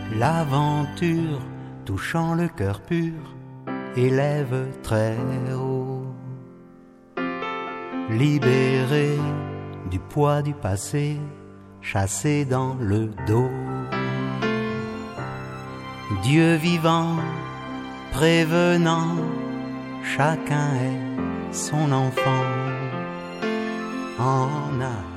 l'aventure touchant le cœur pur élève très haut. Libéré du poids du passé, chassé dans le dos. Dieu vivant, prévenant, chacun est son enfant en a